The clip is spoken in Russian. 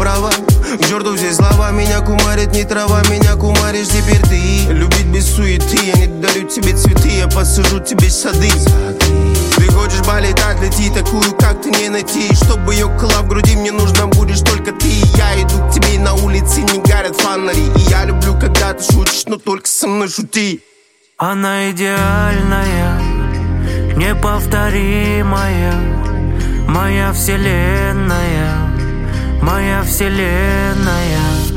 права. К черту все слова, меня кумарит не трава, меня кумаришь теперь ты. Любить без суеты, я не дарю тебе цветы, я посажу тебе сады. Ты хочешь полетать, лети, такую, как ты, не найти. Чтобы ее крыла в груди, мне нужно будешь только ты. Я иду к тебе, на улице не горят фонари. И я люблю, когда ты шутишь, но только со мной шути. Она идеальная, неповторимая, моя вселенная, моя вселенная.